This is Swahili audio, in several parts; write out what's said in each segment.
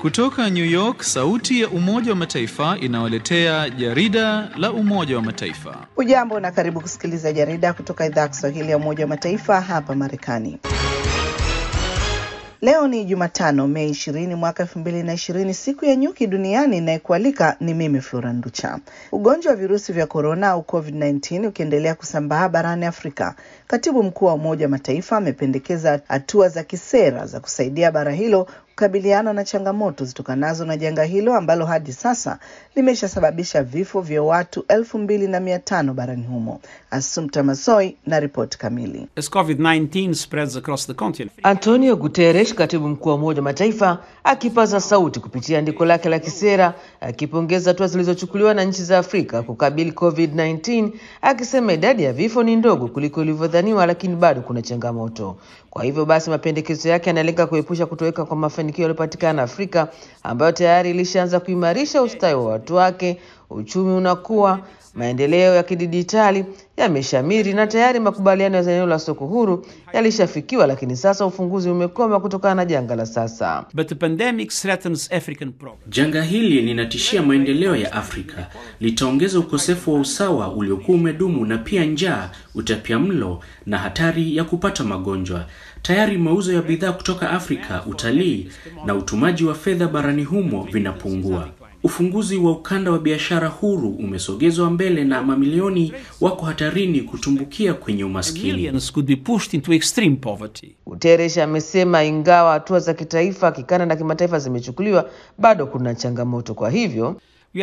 Kutoka New York, sauti ya Umoja wa Mataifa inawaletea jarida la Umoja wa Mataifa. Ujambo na karibu kusikiliza jarida kutoka idhaa ya Kiswahili ya Umoja wa Mataifa hapa Marekani. Leo ni Jumatano, Mei 20 mwaka 2020, siku ya nyuki duniani, na kualika ni mimi Flora Nducha. Ugonjwa wa virusi vya corona au COVID-19 ukiendelea kusambaa barani Afrika, Katibu Mkuu wa Umoja wa Mataifa amependekeza hatua za kisera za kusaidia bara hilo kukabiliana na changamoto zitokanazo na janga hilo ambalo hadi sasa limeshasababisha vifo vya watu 2,500 barani humo. Assumpta Massoi na ripoti kamili. As COVID-19 spreads across the continent, Antonio Guterres, Katibu Mkuu wa Umoja wa Mataifa, akipaza sauti kupitia andiko lake la kisera, akipongeza hatua zilizochukuliwa na nchi za Afrika kukabili COVID-19, akisema idadi ya vifo ni ndogo kuliko ilivyodhaniwa, lakini bado kuna changamoto. Kwa hivyo basi mapendekezo yake yanalenga kuepusha kutoweka kwa mafanikio yaliyopatikana Afrika, ambayo tayari ilishaanza kuimarisha ustawi wa watu wake, uchumi unakuwa, maendeleo ya kidijitali yameshamiri na tayari makubaliano ya eneo la soko huru yalishafikiwa, lakini sasa ufunguzi umekoma kutokana na janga la sasa. But the pandemic threatens African progress. Janga hili linatishia maendeleo ya Afrika, litaongeza ukosefu wa usawa uliokuwa umedumu na pia njaa, utapiamlo na hatari ya kupata magonjwa. Tayari mauzo ya bidhaa kutoka Afrika, utalii na utumaji wa fedha barani humo vinapungua. Ufunguzi wa ukanda wa biashara huru umesogezwa mbele na mamilioni wako hatarini kutumbukia kwenye umaskini. Millions could be pushed into extreme poverty. Guterres amesema ingawa hatua za kitaifa, kikanda na kimataifa zimechukuliwa, bado kuna changamoto. Kwa hivyo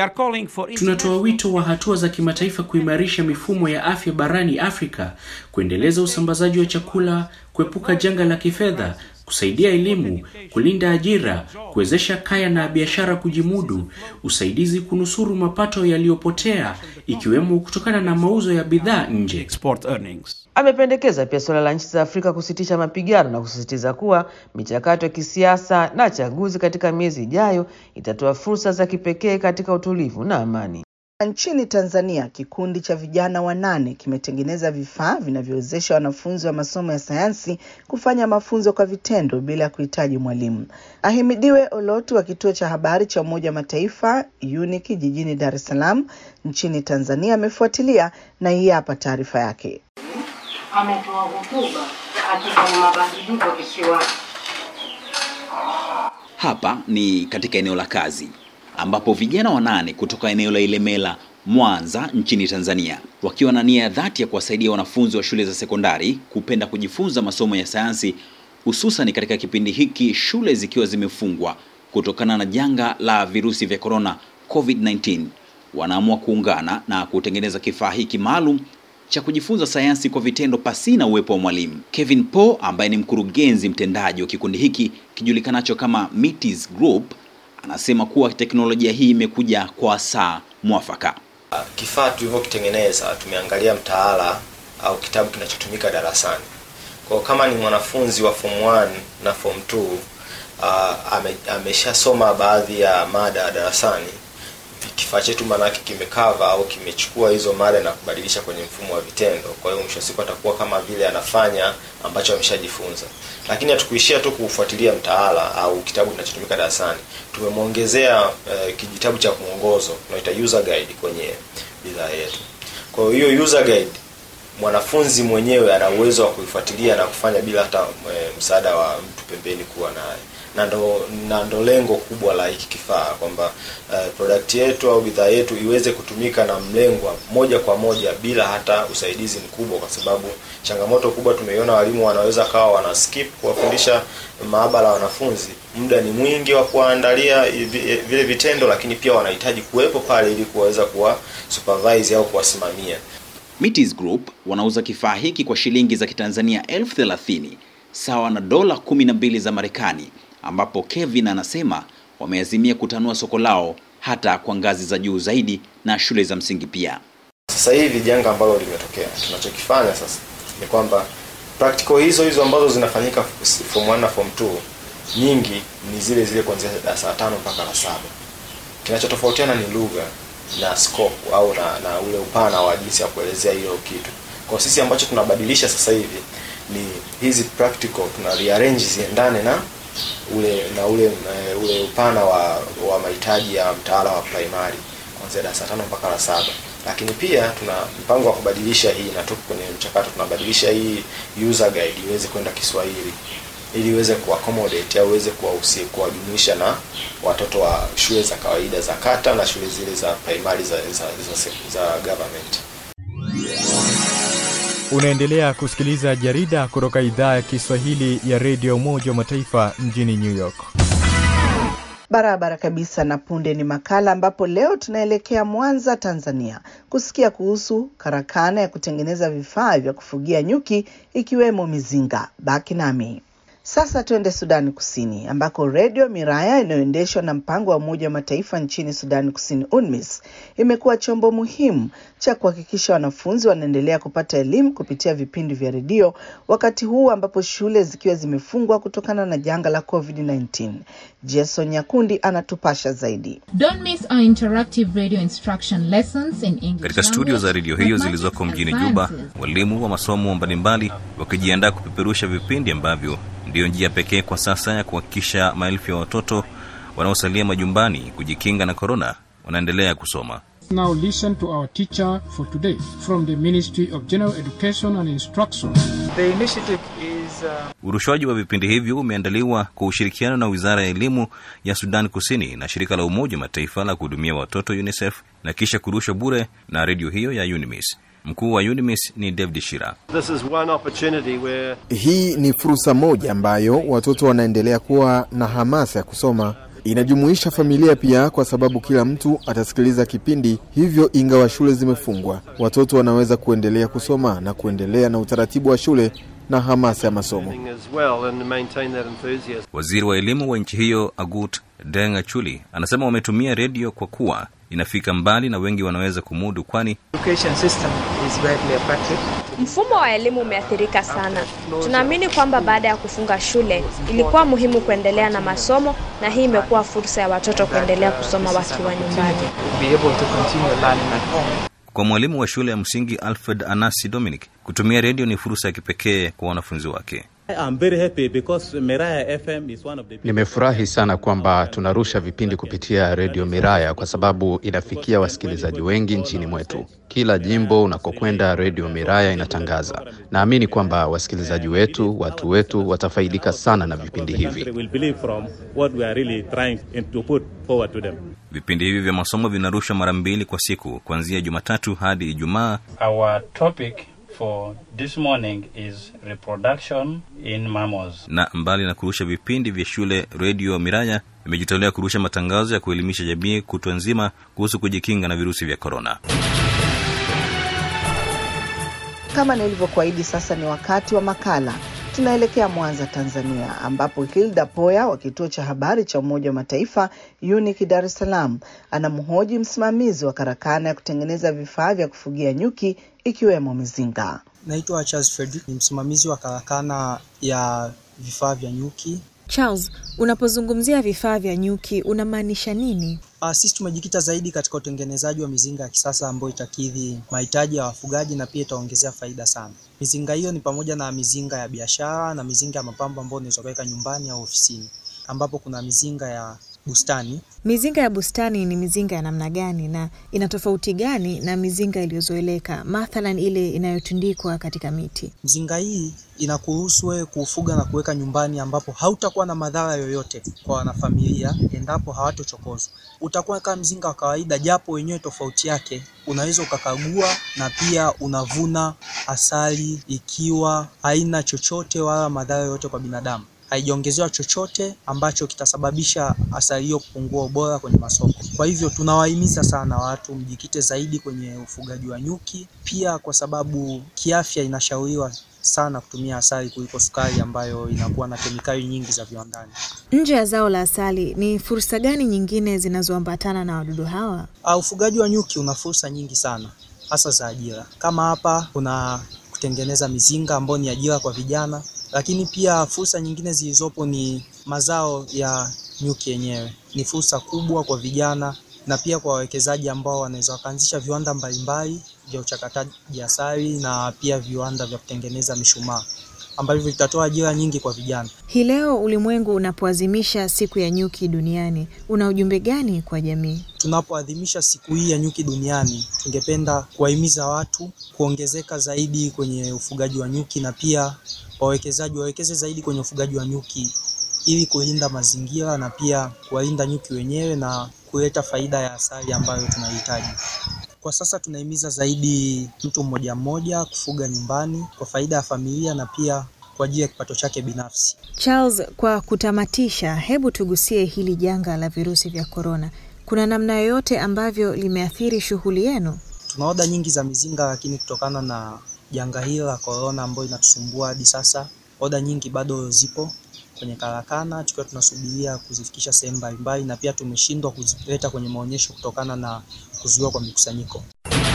tunatoa wito wa hatua za kimataifa kuimarisha mifumo ya afya barani Afrika, kuendeleza usambazaji wa chakula, kuepuka janga la kifedha, kusaidia elimu, kulinda ajira, kuwezesha kaya na biashara kujimudu, usaidizi kunusuru mapato yaliyopotea ikiwemo kutokana na mauzo ya bidhaa nje. Export earnings. Amependekeza pia suala la nchi za Afrika kusitisha mapigano na kusisitiza kuwa michakato ya kisiasa na chaguzi katika miezi ijayo itatoa fursa za kipekee katika utulivu na amani. Nchini Tanzania, kikundi cha vijana 8 kimetengeneza vifaa vinavyowezesha wanafunzi wa masomo ya sayansi kufanya mafunzo kwa vitendo bila kuhitaji mwalimu. Ahimidiwe Olotu wa kituo cha habari cha Umoja wa Mataifa UNIC jijini Dar es Salaam nchini Tanzania amefuatilia, na hii hapa taarifa yake. Ametoa hotuba akifanya mabadiliko kisiwani. Hapa ni katika eneo la kazi ambapo vijana 8 kutoka eneo la Ilemela, Mwanza nchini Tanzania, wakiwa na nia ya dhati ya kuwasaidia wanafunzi wa shule za sekondari kupenda kujifunza masomo ya sayansi, hususan katika kipindi hiki shule zikiwa zimefungwa kutokana na janga la virusi vya corona COVID-19, wanaamua kuungana na kutengeneza kifaa hiki maalum cha kujifunza sayansi kwa vitendo pasina uwepo wa mwalimu. Kevin Po, ambaye ni mkurugenzi mtendaji wa kikundi hiki kijulikanacho kama Metis Group, anasema kuwa teknolojia hii imekuja kwa saa mwafaka. Kifaa tulivyokitengeneza tumeangalia mtaala au kitabu kinachotumika darasani. Kwa kama ni mwanafunzi wa form 1 na form 2 ameshasoma baadhi ya mada darasani, kifaa chetu manake kimekava au kimechukua hizo mada na kubadilisha kwenye mfumo wa vitendo. Kwa hiyo mwisho siku atakuwa kama vile anafanya ambacho ameshajifunza. Lakini hatukuishia tu kufuatilia mtaala au kitabu kinachotumika darasani. Tumemwongezea kijitabu cha mwongozo, tunaita user guide kwenye bidhaa yetu. Kwa hiyo user guide mwanafunzi mwenyewe ana uwezo wa kuifuatilia na kufanya bila hata msaada wa mtu pembeni kuwa naye. Na ndo lengo kubwa la hiki kifaa, kwamba product yetu au bidhaa yetu iweze kutumika na mlengwa moja kwa moja bila hata usaidizi mkubwa, kwa sababu changamoto kubwa tumeiona walimu wanaweza kawa wana skip kuwafundisha maabara wanafunzi. Muda ni mwingi wa kuandalia vile vitendo, lakini pia wanahitaji kuwepo pale ili kuweza kuwa supervise au kuwasimamia. Metis Group wanauza kifaa hiki kwa shilingi za Kitanzania 30,000 sawa na dola 12 za Marekani, ambapo Kevin anasema wameazimia kutanua soko lao hata kwa ngazi za juu zaidi na shule za msingi pia. Sasa hivi janga ambalo limetokea, tunachokifanya sasa ni kwamba practical hizo ambazo zinafanyika form 1 na form 2 nyingi ni zile kuanzia darasa la 5 mpaka la 7. Kinachotofautiana ni lugha na scope au na ule upana wa jinsi ya kuelezea hiyo kitu. Kwa sisi ambacho tunabadilisha sasa hivi ni hizi practical tuna rearrange ziendane ule upana wa mahitaji ya mtaala wa primary kuanzia darasa 5 mpaka la 7. Lakini pia tuna mpango wa kubadilisha hii, na tuko kwenye mchakato, tunabadilisha hii user guide iweze kwenda Kiswahili ili iweze kuaccommodate au iweze kuwajumuisha na watoto wa shule za kawaida za kata na shule zile za primary za government. Unaendelea kusikiliza jarida kutoka idhaa ya Kiswahili ya Radio Umoja wa Mataifa mjini New York. Barabara kabisa, na punde ni makala ambapo leo tunaelekea Mwanza, Tanzania, kusikia kuhusu karakana ya kutengeneza vifaa vya kufugia nyuki ikiwemo mizinga. Baki nami. Sasa tuende Sudani Kusini ambako Radio Miraya inayoendeshwa na mpango wa Umoja wa Mataifa nchini Sudani Kusini UNMISS imekuwa chombo muhimu cha kuhakikisha wanafunzi wanaendelea kupata elimu kupitia vipindi vya redio wakati huu ambapo shule zikiwa zimefungwa kutokana na janga la COVID-19. Jason Nyakundi anatupasha zaidi. UNMISS are interactive radio instruction lessons in English. Katika studio za redio hiyo zilizoko mjini Juba, walimu wa masomo mbalimbali wakijiandaa kupeperusha vipindi ambavyo ndio njia pekee kwa sasa ya kuhakikisha maelfu ya watoto wanaosalia majumbani kujikinga na corona wanaendelea kusoma. Now listen to our teacher for today from the Ministry of General Education and Instruction. The initiative is Urushwaji wa vipindi hivyo umeandaliwa kwa ushirikiano na Wizara ya Elimu ya Sudan Kusini na shirika la Umoja wa Mataifa la kuhudumia watoto UNICEF na kisha kurushwa bure na redio hiyo ya UNMISS. Mkuu wa UNMISS ni David Shira. Hii ni fursa moja ambayo watoto wanaendelea kuwa na hamasa ya kusoma. Inajumuisha familia pia kwa sababu kila mtu atasikiliza kipindi hivyo. Ingawa shule zimefungwa, watoto wanaweza kuendelea kusoma na kuendelea na utaratibu wa shule na hamasa ya masomo. Waziri wa elimu wa nchi hiyo Agut Deng Achuli anasema wametumia redio kwa kuwa inafika mbali na wengi wanaweza kumudu, kwani mfumo wa elimu umeathirika sana. Tunaamini kwamba baada ya kufunga shule ilikuwa muhimu kuendelea na masomo, na hii imekuwa fursa ya watoto kuendelea kusoma wakiwa nyumbani. Kwa mwalimu wa shule ya msingi Alfred Anasi Dominic, kutumia redio ni fursa ya kipekee kwa wanafunzi wake. Nimefurahi sana kwamba tunarusha vipindi kupitia Radio Miraya kwa sababu inafikia wasikilizaji wengi nchini mwetu. Kila jimbo unakokwenda Radio Miraya inatangaza. Naamini kwamba wasikilizaji wetu, watu wetu watafaidika sana na vipindi hivi. Vipindi hivi vya masomo vinarushwa mara 2 kwa siku kuanzia Jumatatu hadi Ijumaa. Our topic for this morning is reproduction in mammals. Na mbali na kurusha vipindi vya shule, Radio Miraya imejitolea kurusha matangazo ya kuelimisha jamii kutwa nzima kuhusu kujikinga na virusi vya corona. Kama nilivyokuahidi, sasa ni wakati wa makala. Tunaelekea Mwanza, Tanzania, ambapo Hilda Poya wa kituo cha habari cha Umoja wa Mataifa UNIC Dar es Salaam anamhoji msimamizi wa karakana ya kutengeneza vifaa vya kufugia nyuki ikiwemo mizinga. Naitwa Charles Frederick, ni msimamizi wa karakana ya vifaa vya nyuki. Charles, unapozungumzia vifaa vya nyuki unamaanisha nini? Sisi tumejikita zaidi katika utengenezaji wa mizinga ya kisasa ambayo itakidhi mahitaji ya wafugaji na pia itaongezea faida sana. Mizinga hiyo ni pamoja na mizinga ya biashara na mizinga ya mapambo ambayo unaweza kuweka nyumbani au ofisini, ambapo kuna mizinga ya bustani. Mizinga ya bustani ni mizinga ya namna gani na ina tofauti gani na mizinga iliyozoeleka, mathalan ile inayotundikwa katika miti? Mizinga hii inakuruhusu wewe kufuga na kuweka nyumbani, ambapo hautakuwa na madhara yoyote kwa wanafamilia endapo hawatochokozwa. Utakuwa kama mzinga wa kawaida, japo wenyewe tofauti yake unaweza ukakagua na pia unavuna asali ikiwa haina chochote wala madhara yoyote kwa binadamu. Haijaongezewa chochote ambacho kitasababisha asali hiyo kupungua ubora kwenye masoko. Kwa hivyo tunawahimiza sana watu mjikite zaidi kwenye ufugaji wa nyuki, pia kwa sababu kiafya inashauriwa sana kutumia asali kuliko sukari ambayo inakuwa na kemikali nyingi za viwandani. Nje ya zao la asali, ni fursa gani nyingine zinazoambatana na wadudu hawa? Ufugaji wa nyuki una fursa nyingi sana, hasa za ajira. Kama hapa kuna kutengeneza mizinga ambayo ni ajira kwa vijana, lakini pia fursa nyingine zilizopo ni mazao ya nyuki yenyewe. Ni fursa kubwa kwa vijana na pia kwa wawekezaji ambao wanaweza kuanzisha viwanda mbalimbali vya uchakataji asali na pia viwanda vya kutengeneza mishumaa. ambavyo vitatoa ajira nyingi kwa vijana. Hii leo ulimwengu unapoadhimisha siku ya nyuki duniani, una ujumbe gani kwa jamii? Tunapoadhimisha siku hii ya nyuki duniani, tungependa kuwahimiza watu kuongezeka zaidi kwenye ufugaji wa nyuki, na pia wawekezaji wawekeze zaidi kwenye ufugaji wa nyuki ili kulinda mazingira na pia kuwalinda nyuki wenyewe na kuleta faida ya asali ambayo tunahitaji. Kwa sasa tunahimiza zaidi mtu mmoja mmoja kufuga nyumbani kwa faida ya familia na pia kwa ajili ya kipato chake binafsi. Charles, kwa kutamatisha, hebu tugusie hili janga la virusi vya korona. Kuna namna yoyote ambavyo limeathiri shughuli yenu? Tuna oda nyingi za mizinga, lakini kutokana na janga hili la korona ambayo inatusumbua hadi sasa, oda nyingi bado zipo kwenye karakana, tukiwa tunasubiria kuzifikisha sehemu mbalimbali, na pia tumeshindwa kuzileta kwenye maonyesho kutokana na kuzuiwa kwa mikusanyiko.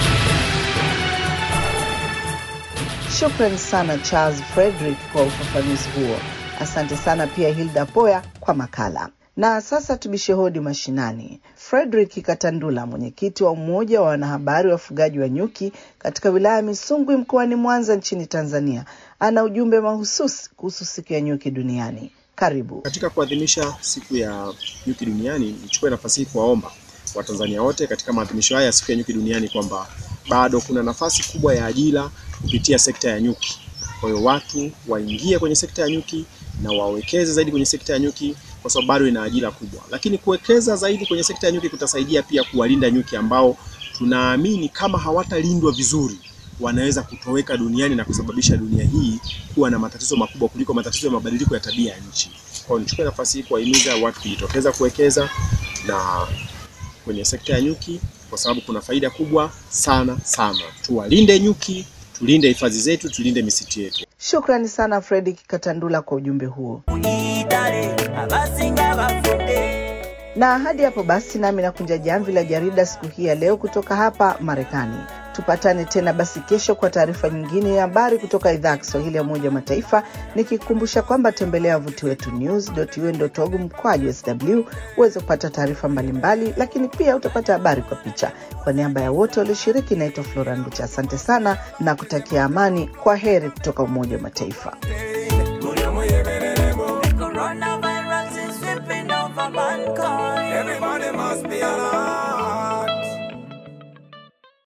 Shukrani sana Charles Frederick kwa ufafanuzi huo. Asante sana pia Hilda Poya kwa makala. Na sasa tubishe hodi mashinani. Frederick Katandula, mwenyekiti wa umoja wa wanahabari wafugaji wa nyuki katika wilaya ya Misungwi mkoani Mwanza nchini Tanzania, ana ujumbe mahususi kuhusu siku ya nyuki duniani. Karibu. Katika kuadhimisha siku ya nyuki duniani, nichukue nafasi hii kuwaomba Watanzania wote katika maadhimisho haya ya siku ya nyuki duniani kwamba bado kuna nafasi kubwa ya ajira kupitia sekta ya nyuki. Kwa hiyo watu waingie kwenye sekta ya nyuki na wawekeze zaidi kwenye sekta ya nyuki kwa sababu bado ina ajira kubwa. Lakini kuwekeza zaidi kwenye sekta ya nyuki kutasaidia pia kuwalinda nyuki ambao tunaamini kama hawatalindwa vizuri wanaweza kutoweka duniani na kusababisha dunia hii kuwa na matatizo makubwa kuliko matatizo ya mabadiliko ya tabia ya nchi. Kwa hiyo nichukue nafasi hii kuwahimiza watu kujitokeza kuwekeza na kwenye sekta ya nyuki kwa sababu kuna faida kubwa sana sana. Tuwalinde nyuki, tulinde hifadhi zetu, tulinde misitu yetu. Shukrani sana Frederick Katandula kwa ujumbe huo. Na hadi hapo basi nami nakunja jamvi la jarida siku hii ya leo kutoka hapa Marekani. Tupatane tena basi kesho kwa taarifa nyingine ya habari kutoka idhaa ya Kiswahili ya Umoja wa Mataifa, nikikukumbusha kwamba tembelea wavuti wetu news.un.org/sw uweze kupata taarifa mbalimbali, lakini pia utapata habari kwa picha. Kwa niaba ya wote walioshiriki, naitwa Flora Nducha. Asante sana na kutakia amani. Kwa heri kutoka Umoja wa Mataifa.